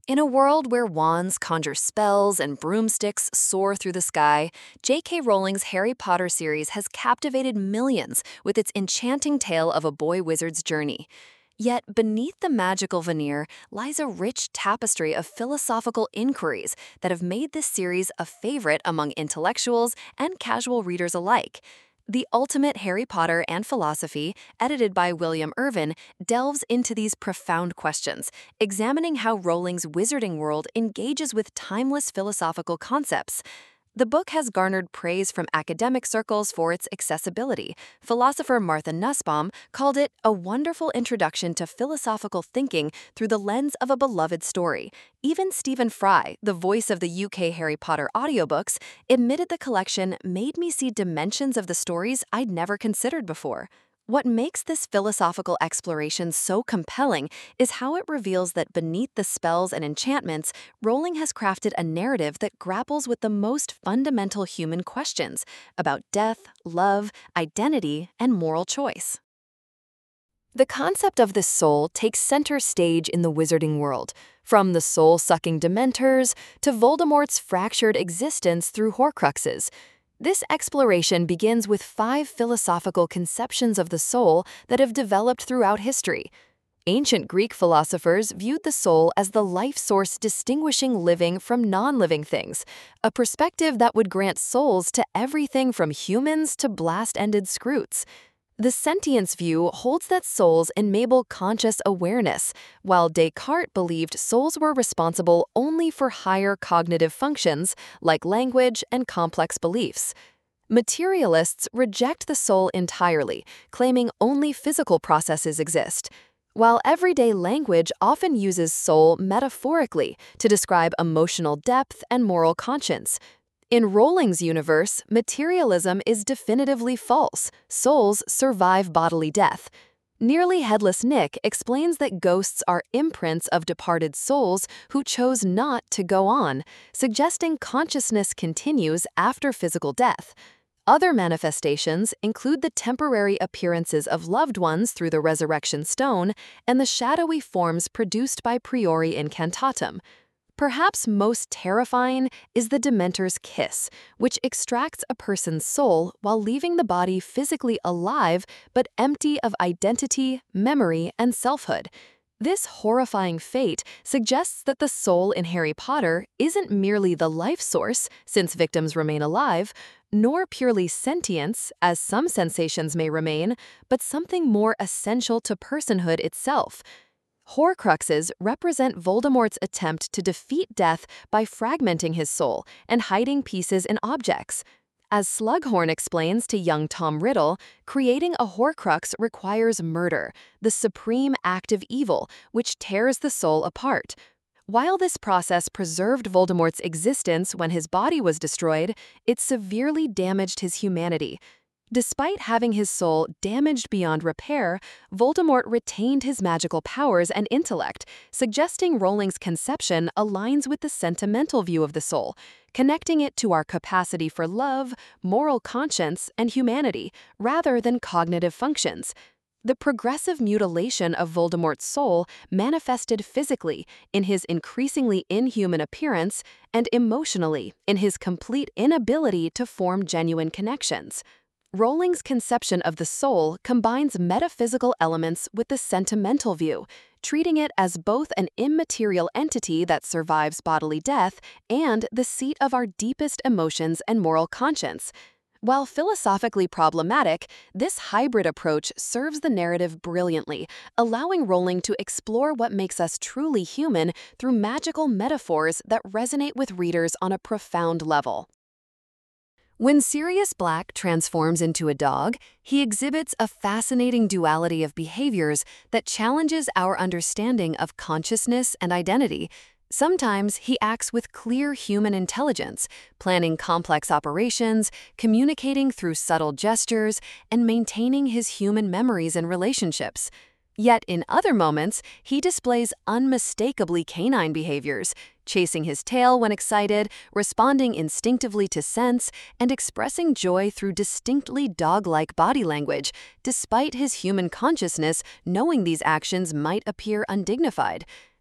In a world where wands conjure spells and broomsticks soar through the sky, J.K. Rowling's Harry Potter series has captivated millions with its enchanting tale of a boy wizard's journey. Yet, beneath the magical veneer lies a rich tapestry of philosophical inquiries that have made this series a favorite among intellectuals and casual readers alike. The Ultimate Harry Potter and Philosophy, edited by William Irvin, delves into these profound questions, examining how Rowling's wizarding world engages with timeless philosophical concepts. The book has garnered praise from academic circles for its accessibility. Philosopher Martha Nussbaum called it a wonderful introduction to philosophical thinking through the lens of a beloved story. Even Stephen Fry, the voice of the UK Harry Potter audiobooks, admitted the collection made me see dimensions of the stories I'd never considered before. What makes this philosophical exploration so compelling is how it reveals that beneath the spells and enchantments, Rowling has crafted a narrative that grapples with the most fundamental human questions about death, love, identity, and moral choice. The concept of the soul takes center stage in the wizarding world, from the soul-sucking Dementors to Voldemort's fractured existence through Horcruxes. This exploration begins with 5 philosophical conceptions of the soul that have developed throughout history. Ancient Greek philosophers viewed the soul as the life source distinguishing living from non-living things, a perspective that would grant souls to everything from humans to blast-ended Skrewts. The sentience view holds that souls enable conscious awareness, while Descartes believed souls were responsible only for higher cognitive functions like language and complex beliefs. Materialists reject the soul entirely, claiming only physical processes exist, while everyday language often uses soul metaphorically to describe emotional depth and moral conscience. In Rowling's universe, materialism is definitively false. Souls survive bodily death. Nearly Headless Nick explains that ghosts are imprints of departed souls who chose not to go on, suggesting consciousness continues after physical death. Other manifestations include the temporary appearances of loved ones through the Resurrection Stone and the shadowy forms produced by Priori Incantatem. Perhaps most terrifying is the Dementor's kiss, which extracts a person's soul while leaving the body physically alive but empty of identity, memory, and selfhood. This horrifying fate suggests that the soul in Harry Potter isn't merely the life source, since victims remain alive, nor purely sentience, as some sensations may remain, but something more essential to personhood itself. Horcruxes represent Voldemort's attempt to defeat death by fragmenting his soul and hiding pieces in objects. As Slughorn explains to young Tom Riddle, creating a Horcrux requires murder, the supreme act of evil, which tears the soul apart. While this process preserved Voldemort's existence when his body was destroyed, it severely damaged his humanity. Despite having his soul damaged beyond repair, Voldemort retained his magical powers and intellect, suggesting Rowling's conception aligns with the sentimental view of the soul, connecting it to our capacity for love, moral conscience, and humanity, rather than cognitive functions. The progressive mutilation of Voldemort's soul manifested physically in his increasingly inhuman appearance and emotionally in his complete inability to form genuine connections. Rowling's conception of the soul combines metaphysical elements with the sentimental view, treating it as both an immaterial entity that survives bodily death and the seat of our deepest emotions and moral conscience. While philosophically problematic, this hybrid approach serves the narrative brilliantly, allowing Rowling to explore what makes us truly human through magical metaphors that resonate with readers on a profound level. When Sirius Black transforms into a dog, he exhibits a fascinating duality of behaviors that challenges our understanding of consciousness and identity. Sometimes he acts with clear human intelligence, planning complex operations, communicating through subtle gestures, and maintaining his human memories and relationships. Yet in other moments, he displays unmistakably canine behaviors, chasing his tail when excited, responding instinctively to scents, and expressing joy through distinctly dog-like body language, despite his human consciousness knowing these actions might appear undignified.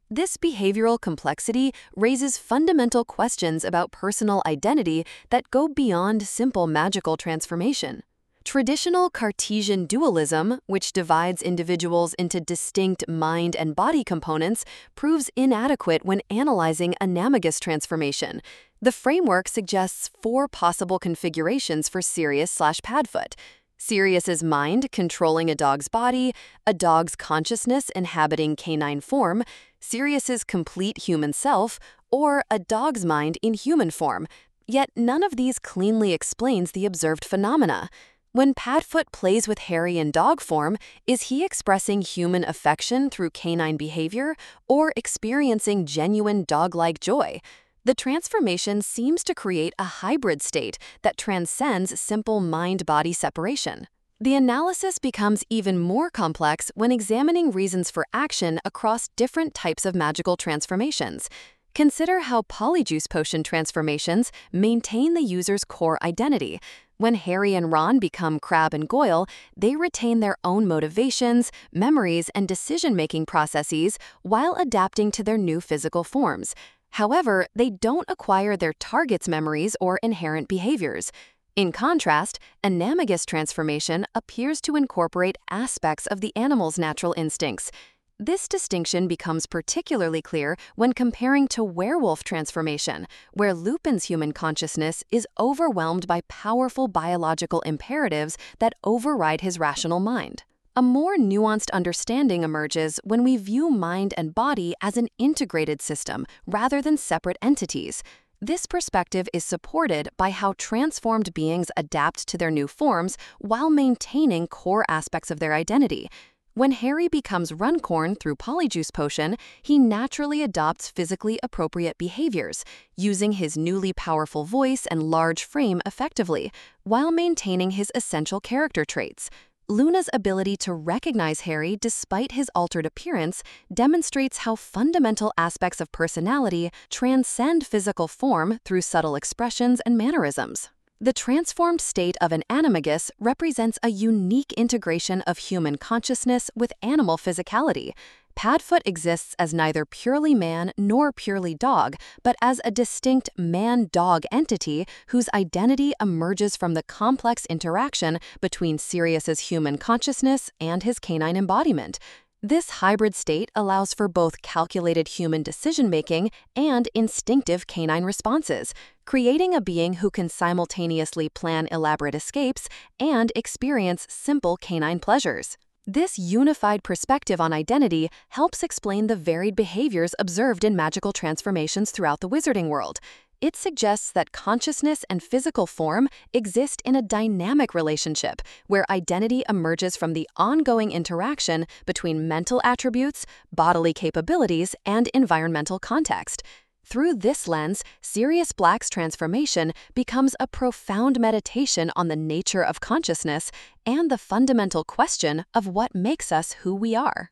This behavioral complexity raises fundamental questions about personal identity that go beyond simple magical transformation. Traditional Cartesian dualism, which divides individuals into distinct mind and body components, proves inadequate when analyzing analogous transformation. The framework suggests 4 possible configurations for Sirius/Padfoot. Sirius's mind controlling a dog's body, a dog's consciousness inhabiting canine form, Sirius's complete human self, or a dog's mind in human form. Yet none of these cleanly explains the observed phenomena. When Padfoot plays with Harry in dog form, is he expressing human affection through canine behavior or experiencing genuine dog-like joy? The transformation seems to create a hybrid state that transcends simple mind-body separation. The analysis becomes even more complex when examining reasons for action across different types of magical transformations. Consider how Polyjuice Potion transformations maintain the user's core identity. When Harry and Ron become Crabbe and Goyle, they retain their own motivations, memories, and decision-making processes while adapting to their new physical forms. However, they don't acquire their target's memories or inherent behaviors. In contrast, Animagus transformation appears to incorporate aspects of the animal's natural instincts. This distinction becomes particularly clear when comparing to werewolf transformation, where Lupin's human consciousness is overwhelmed by powerful biological imperatives that override his rational mind. A more nuanced understanding emerges when we view mind and body as an integrated system rather than separate entities. This perspective is supported by how transformed beings adapt to their new forms while maintaining core aspects of their identity. When Harry becomes Runcorn through Polyjuice Potion, he naturally adopts physically appropriate behaviors, using his newly powerful voice and large frame effectively, while maintaining his essential character traits. Luna's ability to recognize Harry despite his altered appearance demonstrates how fundamental aspects of personality transcend physical form through subtle expressions and mannerisms. The transformed state of an animagus represents a unique integration of human consciousness with animal physicality. Padfoot exists as neither purely man nor purely dog, but as a distinct man-dog entity whose identity emerges from the complex interaction between Sirius's human consciousness and his canine embodiment. This hybrid state allows for both calculated human decision-making and instinctive canine responses, creating a being who can simultaneously plan elaborate escapes and experience simple canine pleasures. This unified perspective on identity helps explain the varied behaviors observed in magical transformations throughout the wizarding world. It suggests that consciousness and physical form exist in a dynamic relationship where identity emerges from the ongoing interaction between mental attributes, bodily capabilities, and environmental context. Through this lens, Sirius Black's transformation becomes a profound meditation on the nature of consciousness and the fundamental question of what makes us who we are.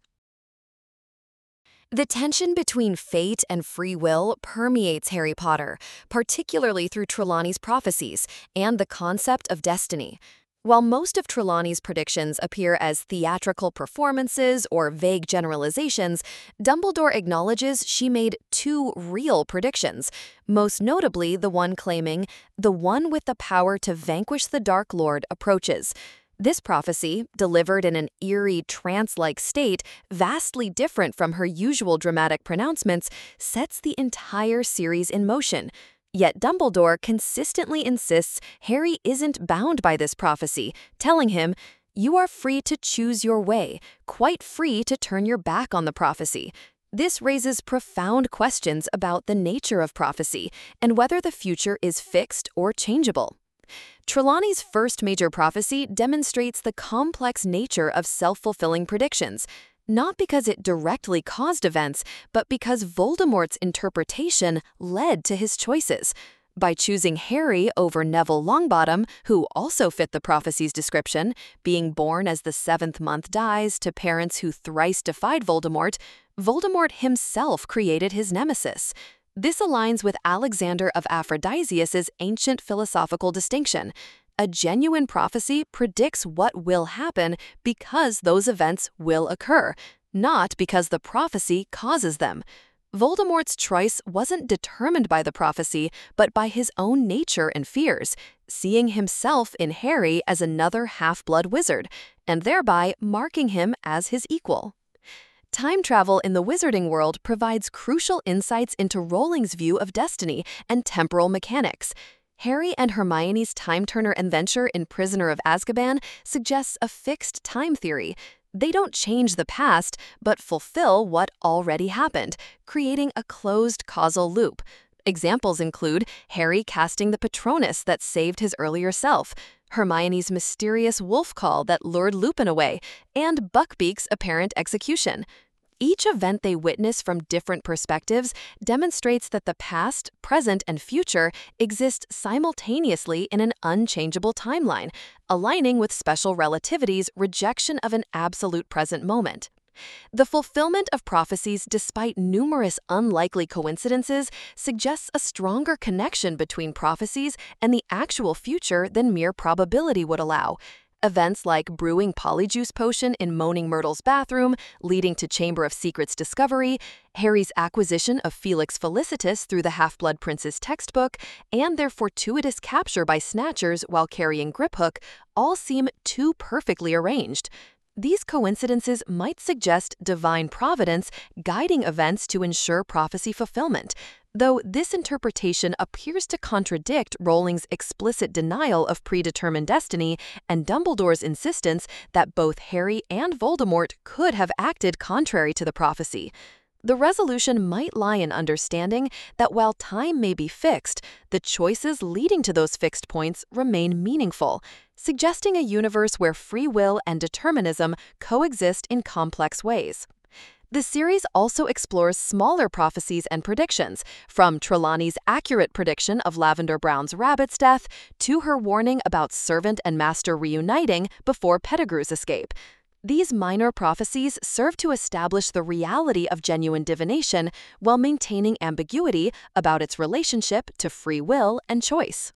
The tension between fate and free will permeates Harry Potter, particularly through Trelawney's prophecies and the concept of destiny. While most of Trelawney's predictions appear as theatrical performances or vague generalizations, Dumbledore acknowledges she made 2 real predictions, most notably the one claiming, "The one with the power to vanquish the Dark Lord approaches." This prophecy, delivered in an eerie, trance-like state, vastly different from her usual dramatic pronouncements, sets the entire series in motion. Yet Dumbledore consistently insists Harry isn't bound by this prophecy, telling him, "You are free to choose your way, quite free to turn your back on the prophecy." This raises profound questions about the nature of prophecy and whether the future is fixed or changeable. Trelawney's first major prophecy demonstrates the complex nature of self-fulfilling predictions, not because it directly caused events, but because Voldemort's interpretation led to his choices. By choosing Harry over Neville Longbottom, who also fit the prophecy's description, being born as the 7th month dies to parents who thrice defied Voldemort, Voldemort himself created his nemesis. This aligns with Alexander of Aphrodisias's ancient philosophical distinction. A genuine prophecy predicts what will happen because those events will occur, not because the prophecy causes them. Voldemort's choice wasn't determined by the prophecy, but by his own nature and fears, seeing himself in Harry as another half-blood wizard, and thereby marking him as his equal. Time travel in the wizarding world provides crucial insights into Rowling's view of destiny and temporal mechanics. Harry and Hermione's time-turner adventure in Prisoner of Azkaban suggests a fixed time theory. They don't change the past, but fulfill what already happened, creating a closed causal loop. Examples include Harry casting the Patronus that saved his earlier self, Hermione's mysterious wolf call that lured Lupin away, and Buckbeak's apparent execution. Each event they witness from different perspectives demonstrates that the past, present, and future exist simultaneously in an unchangeable timeline, aligning with special relativity's rejection of an absolute present moment. The fulfillment of prophecies despite numerous unlikely coincidences suggests a stronger connection between prophecies and the actual future than mere probability would allow. Events like brewing Polyjuice Potion in Moaning Myrtle's bathroom, leading to Chamber of Secrets discovery, Harry's acquisition of Felix Felicitas through the Half-Blood Prince's textbook, and their fortuitous capture by Snatchers while carrying Griphook all seem too perfectly arranged. These coincidences might suggest divine providence guiding events to ensure prophecy fulfillment, though this interpretation appears to contradict Rowling's explicit denial of predetermined destiny and Dumbledore's insistence that both Harry and Voldemort could have acted contrary to the prophecy. The resolution might lie in understanding that while time may be fixed, the choices leading to those fixed points remain meaningful, suggesting a universe where free will and determinism coexist in complex ways. The series also explores smaller prophecies and predictions, from Trelawney's accurate prediction of Lavender Brown's rabbit's death to her warning about servant and master reuniting before Pettigrew's escape. These minor prophecies serve to establish the reality of genuine divination while maintaining ambiguity about its relationship to free will and choice.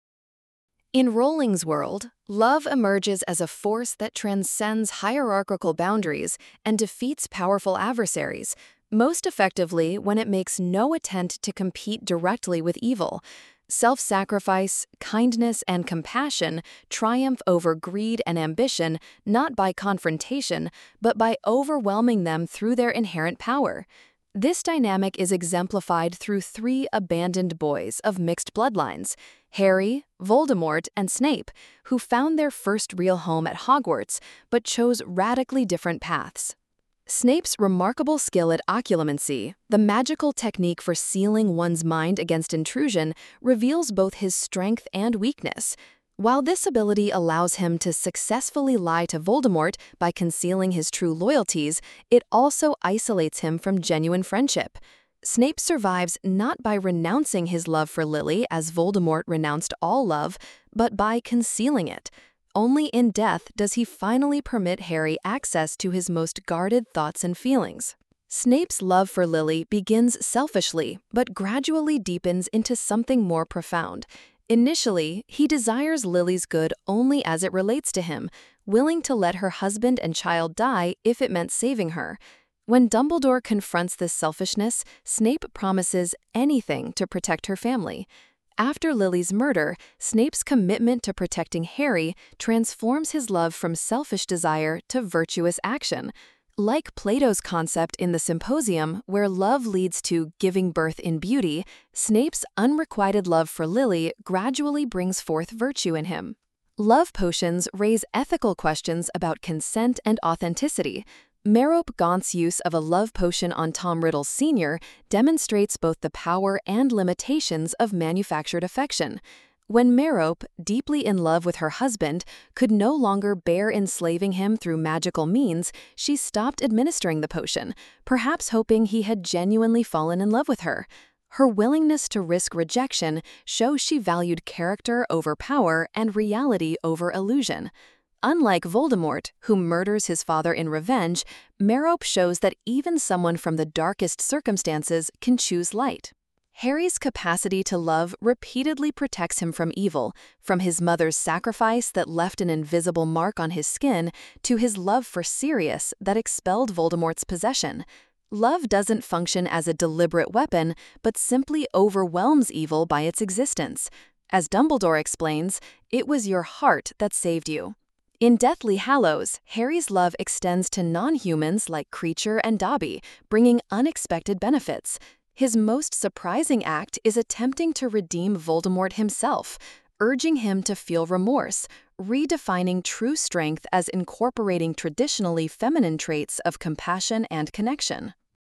In Rowling's world, love emerges as a force that transcends hierarchical boundaries and defeats powerful adversaries, most effectively when it makes no attempt to compete directly with evil. Self-sacrifice, kindness, and compassion triumph over greed and ambition not by confrontation, but by overwhelming them through their inherent power. This dynamic is exemplified through three abandoned boys of mixed bloodlines, Harry, Voldemort, and Snape, who found their first real home at Hogwarts, but chose radically different paths. Snape's remarkable skill at occlumency, the magical technique for sealing one's mind against intrusion, reveals both his strength and weakness. While this ability allows him to successfully lie to Voldemort by concealing his true loyalties, it also isolates him from genuine friendship. Snape survives not by renouncing his love for Lily as Voldemort renounced all love, but by concealing it. Only in death does he finally permit Harry access to his most guarded thoughts and feelings. Snape's love for Lily begins selfishly, but gradually deepens into something more profound. Initially, he desires Lily's good only as it relates to him, willing to let her husband and child die if it meant saving her. When Dumbledore confronts this selfishness, Snape promises anything to protect her family. After Lily's murder, Snape's commitment to protecting Harry transforms his love from selfish desire to virtuous action. Like Plato's concept in the Symposium, where love leads to giving birth in beauty, Snape's unrequited love for Lily gradually brings forth virtue in him. Love potions raise ethical questions about consent and authenticity. Merope Gaunt's use of a love potion on Tom Riddle Sr. demonstrates both the power and limitations of manufactured affection. When Merope, deeply in love with her husband, could no longer bear enslaving him through magical means, she stopped administering the potion, perhaps hoping he had genuinely fallen in love with her. Her willingness to risk rejection shows she valued character over power and reality over illusion. Unlike Voldemort, who murders his father in revenge, Merope shows that even someone from the darkest circumstances can choose light. Harry's capacity to love repeatedly protects him from evil, from his mother's sacrifice that left an invisible mark on his skin to his love for Sirius that expelled Voldemort's possession. Love doesn't function as a deliberate weapon, but simply overwhelms evil by its existence. As Dumbledore explains, it was your heart that saved you. In Deathly Hallows, Harry's love extends to non-humans like Kreacher and Dobby, bringing unexpected benefits. His most surprising act is attempting to redeem Voldemort himself, urging him to feel remorse, redefining true strength as incorporating traditionally feminine traits of compassion and connection.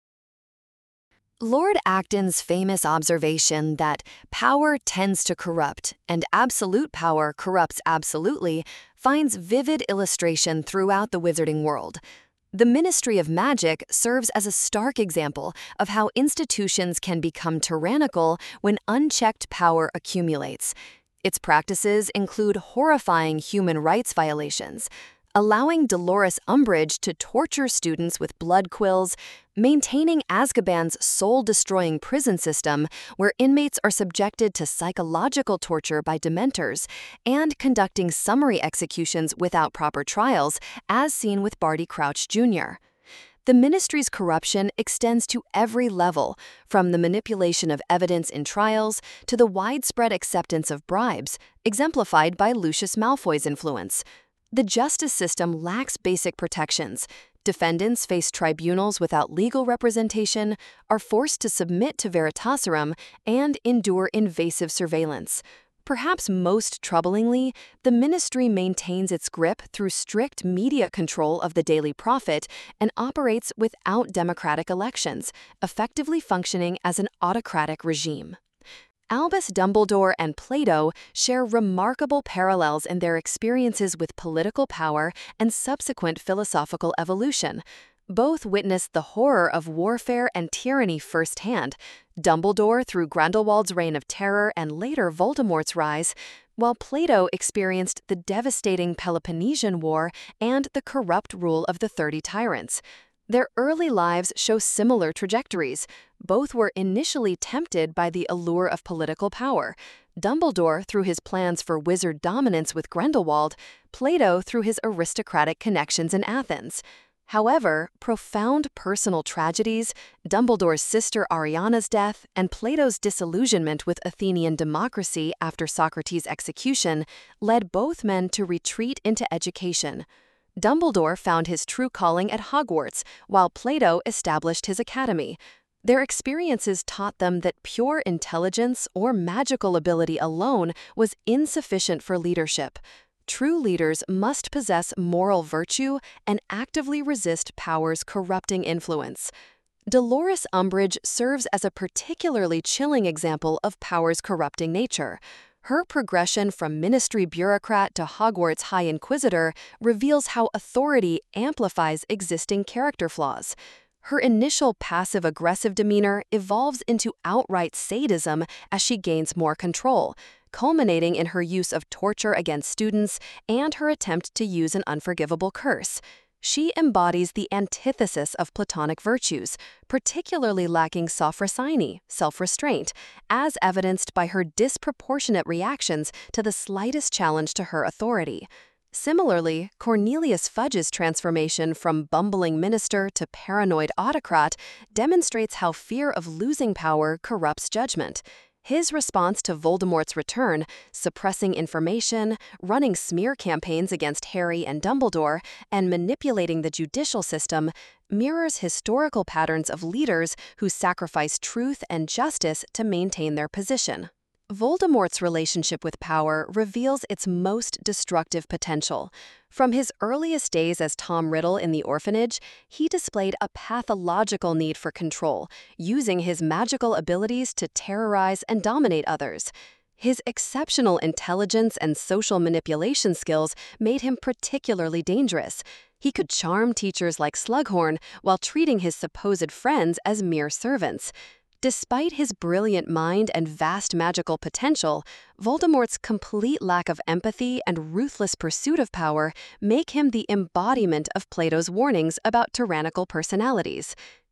Lord Acton's famous observation that power tends to corrupt and absolute power corrupts absolutely finds vivid illustration throughout the wizarding world. The Ministry of Magic serves as a stark example of how institutions can become tyrannical when unchecked power accumulates. Its practices include horrifying human rights violations, allowing Dolores Umbridge to torture students with blood quills, maintaining Azkaban's soul-destroying prison system where inmates are subjected to psychological torture by Dementors, and conducting summary executions without proper trials, as seen with Barty Crouch Jr. The Ministry's corruption extends to every level, from the manipulation of evidence in trials to the widespread acceptance of bribes, exemplified by Lucius Malfoy's influence. The justice system lacks basic protections. Defendants face tribunals without legal representation, are forced to submit to Veritaserum, and endure invasive surveillance. Perhaps most troublingly, the Ministry maintains its grip through strict media control of the Daily Prophet and operates without democratic elections, effectively functioning as an autocratic regime. Albus Dumbledore and Plato share remarkable parallels in their experiences with political power and subsequent philosophical evolution. Both witnessed the horror of warfare and tyranny firsthand, Dumbledore through Grindelwald's reign of terror and later Voldemort's rise, while Plato experienced the devastating Peloponnesian War and the corrupt rule of the 30 Tyrants. Their early lives show similar trajectories. Both were initially tempted by the allure of political power. Dumbledore through his plans for wizard dominance with Grindelwald, Plato through his aristocratic connections in Athens. However, profound personal tragedies, Dumbledore's sister Ariana's death, and Plato's disillusionment with Athenian democracy after Socrates' execution led both men to retreat into education. Dumbledore found his true calling at Hogwarts, while Plato established his academy. Their experiences taught them that pure intelligence or magical ability alone was insufficient for leadership. True leaders must possess moral virtue and actively resist power's corrupting influence. Dolores Umbridge serves as a particularly chilling example of power's corrupting nature. Her progression from ministry bureaucrat to Hogwarts High Inquisitor reveals how authority amplifies existing character flaws. Her initial passive-aggressive demeanor evolves into outright sadism as she gains more control, culminating in her use of torture against students and her attempt to use an unforgivable curse. She embodies the antithesis of Platonic virtues, particularly lacking sophrosyne, self-restraint, as evidenced by her disproportionate reactions to the slightest challenge to her authority. Similarly, Cornelius Fudge's transformation from bumbling minister to paranoid autocrat demonstrates how fear of losing power corrupts judgment. His response to Voldemort's return, suppressing information, running smear campaigns against Harry and Dumbledore, and manipulating the judicial system, mirrors historical patterns of leaders who sacrifice truth and justice to maintain their position. Voldemort's relationship with power reveals its most destructive potential. From his earliest days as Tom Riddle in the orphanage, he displayed a pathological need for control, using his magical abilities to terrorize and dominate others. His exceptional intelligence and social manipulation skills made him particularly dangerous. He could charm teachers like Slughorn while treating his supposed friends as mere servants. Despite his brilliant mind and vast magical potential, Voldemort's complete lack of empathy and ruthless pursuit of power make him the embodiment of Plato's warnings about tyrannical personalities.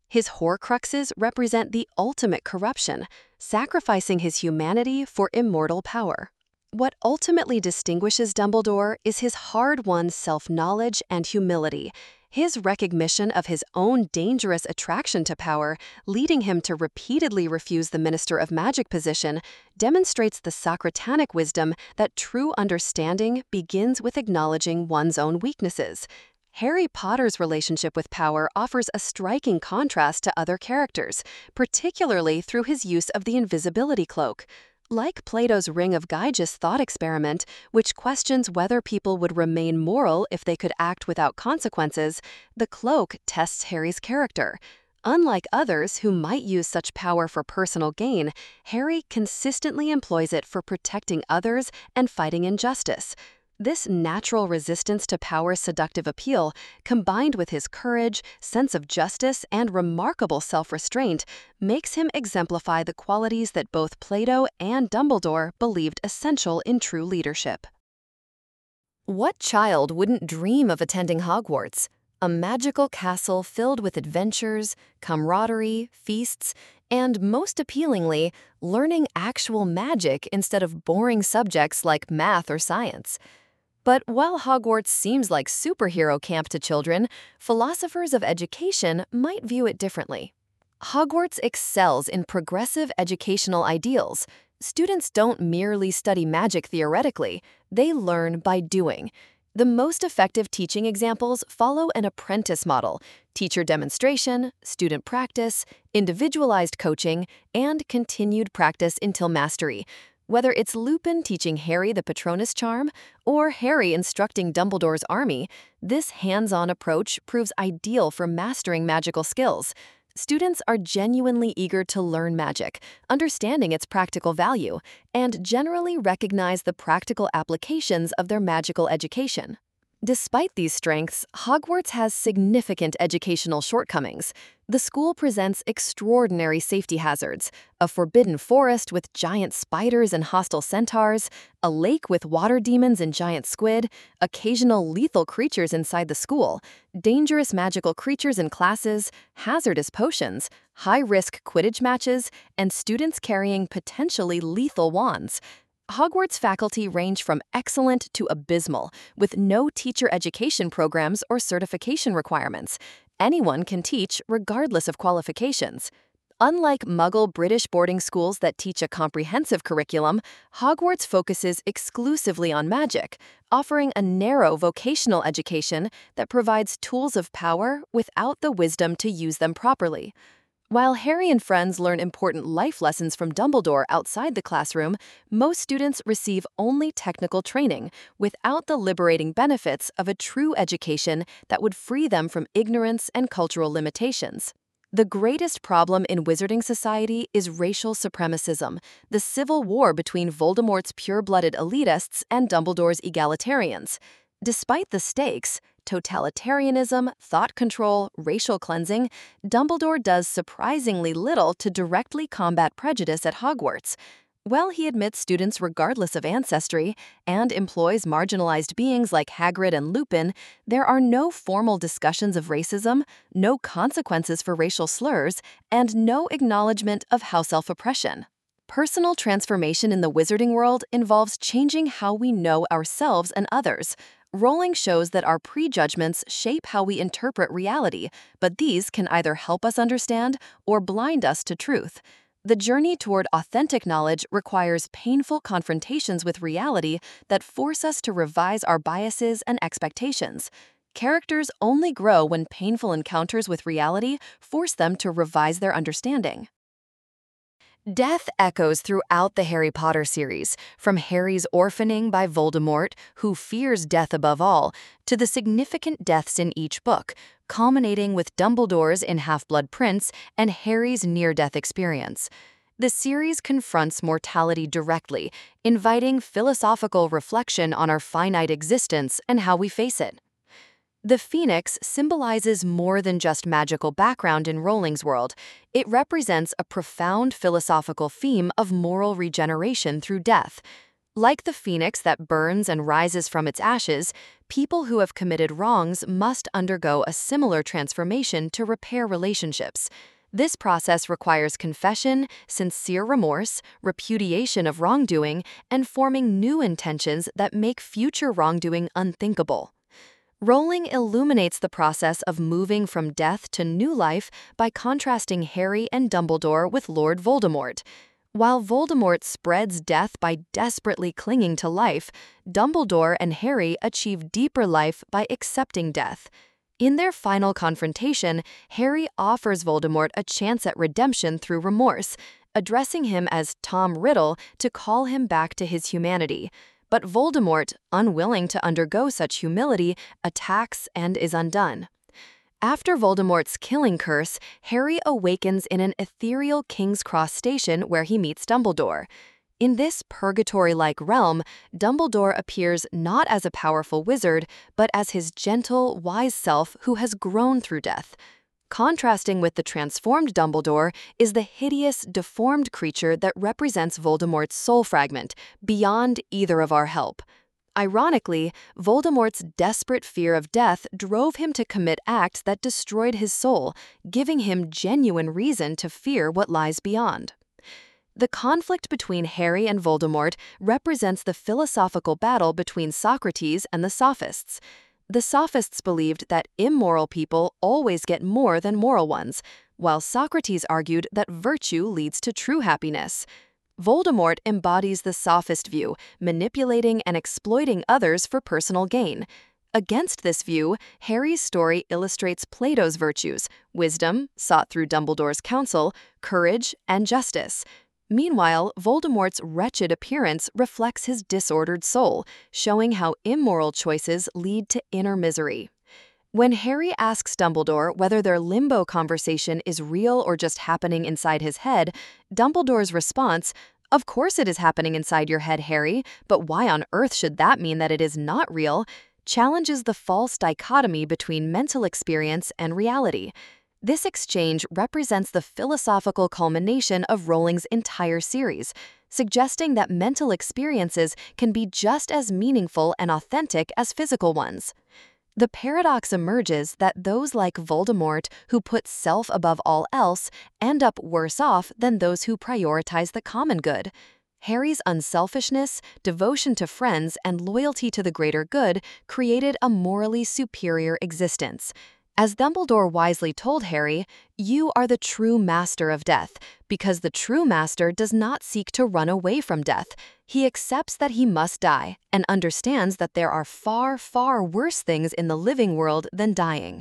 His Horcruxes represent the ultimate corruption, sacrificing his humanity for immortal power. What ultimately distinguishes Dumbledore is his hard-won self-knowledge and humility, his recognition of his own dangerous attraction to power, leading him to repeatedly refuse the Minister of Magic position, demonstrates the Socratanic wisdom that true understanding begins with acknowledging one's own weaknesses. Harry Potter's relationship with power offers a striking contrast to other characters, particularly through his use of the invisibility cloak. Like Plato's Ring of Gyges thought experiment, which questions whether people would remain moral if they could act without consequences, the cloak tests Harry's character. Unlike others who might use such power for personal gain, Harry consistently employs it for protecting others and fighting injustice. This natural resistance to power's seductive appeal, combined with his courage, sense of justice, and remarkable self-restraint, makes him exemplify the qualities that both Plato and Dumbledore believed essential in true leadership. What child wouldn't dream of attending Hogwarts? A magical castle filled with adventures, camaraderie, feasts, and most appealingly, learning actual magic instead of boring subjects like math or science. But while Hogwarts seems like superhero camp to children, philosophers of education might view it differently. Hogwarts excels in progressive educational ideals. Students don't merely study magic theoretically, they learn by doing. The most effective teaching examples follow an apprentice model: teacher demonstration, student practice, individualized coaching, and continued practice until mastery. Whether it's Lupin teaching Harry the Patronus charm or Harry instructing Dumbledore's army, this hands-on approach proves ideal for mastering magical skills. Students are genuinely eager to learn magic, understanding its practical value, and generally recognize the practical applications of their magical education. Despite these strengths, Hogwarts has significant educational shortcomings. The school presents extraordinary safety hazards: a forbidden forest with giant spiders and hostile centaurs, a lake with water demons and giant squid, occasional lethal creatures inside the school, dangerous magical creatures in classes, hazardous potions, high-risk Quidditch matches, and students carrying potentially lethal wands. Hogwarts faculty range from excellent to abysmal, with no teacher education programs or certification requirements. Anyone can teach, regardless of qualifications. Unlike Muggle British boarding schools that teach a comprehensive curriculum, Hogwarts focuses exclusively on magic, offering a narrow vocational education that provides tools of power without the wisdom to use them properly. While Harry and friends learn important life lessons from Dumbledore outside the classroom, most students receive only technical training without the liberating benefits of a true education that would free them from ignorance and cultural limitations. The greatest problem in Wizarding society is racial supremacism, the civil war between Voldemort's pure-blooded elitists and Dumbledore's egalitarians. Despite the stakes, totalitarianism, thought control, racial cleansing, Dumbledore does surprisingly little to directly combat prejudice at Hogwarts. While he admits students regardless of ancestry and employs marginalized beings like Hagrid and Lupin, there are no formal discussions of racism, no consequences for racial slurs, and no acknowledgement of house elf oppression. Personal transformation in the wizarding world involves changing how we know ourselves and others. Rowling shows that our prejudgments shape how we interpret reality, but these can either help us understand or blind us to truth. The journey toward authentic knowledge requires painful confrontations with reality that force us to revise our biases and expectations. Characters only grow when painful encounters with reality force them to revise their understanding. Death echoes throughout the Harry Potter series, from Harry's orphaning by Voldemort, who fears death above all, to the significant deaths in each book, culminating with Dumbledore's in Half-Blood Prince and Harry's near-death experience. The series confronts mortality directly, inviting philosophical reflection on our finite existence and how we face it. The Phoenix symbolizes more than just magical background in Rowling's world. It represents a profound philosophical theme of moral regeneration through death. Like the phoenix that burns and rises from its ashes, people who have committed wrongs must undergo a similar transformation to repair relationships. This process requires confession, sincere remorse, repudiation of wrongdoing, and forming new intentions that make future wrongdoing unthinkable. Rowling illuminates the process of moving from death to new life by contrasting Harry and Dumbledore with Lord Voldemort. While Voldemort spreads death by desperately clinging to life, Dumbledore and Harry achieve deeper life by accepting death. In their final confrontation, Harry offers Voldemort a chance at redemption through remorse, addressing him as Tom Riddle to call him back to his humanity. But Voldemort, unwilling to undergo such humility, attacks and is undone. After Voldemort's killing curse, Harry awakens in an ethereal King's Cross station where he meets Dumbledore. In this purgatory-like realm, Dumbledore appears not as a powerful wizard, but as his gentle, wise self who has grown through death. Contrasting with the transformed Dumbledore is the hideous, deformed creature that represents Voldemort's soul fragment, beyond either of our help. Ironically, Voldemort's desperate fear of death drove him to commit acts that destroyed his soul, giving him genuine reason to fear what lies beyond. The conflict between Harry and Voldemort represents the philosophical battle between Socrates and the Sophists. The Sophists believed that immoral people always get more than moral ones, while Socrates argued that virtue leads to true happiness. Voldemort embodies the Sophist view, manipulating and exploiting others for personal gain. Against this view, Harry's story illustrates Plato's virtues: wisdom, sought through Dumbledore's counsel, courage, and justice. Meanwhile, Voldemort's wretched appearance reflects his disordered soul, showing how immoral choices lead to inner misery. When Harry asks Dumbledore whether their limbo conversation is real or just happening inside his head, Dumbledore's response, "Of course it is happening inside your head, Harry, but why on earth should that mean that it is not real?" challenges the false dichotomy between mental experience and reality. This exchange represents the philosophical culmination of Rowling's entire series, suggesting that mental experiences can be just as meaningful and authentic as physical ones. The paradox emerges that those like Voldemort, who put self above all else, end up worse off than those who prioritize the common good. Harry's unselfishness, devotion to friends, and loyalty to the greater good created a morally superior existence. As Dumbledore wisely told Harry, "You are the true master of death, because the true master does not seek to run away from death. He accepts that he must die and understands that there are far, far worse things in the living world than dying."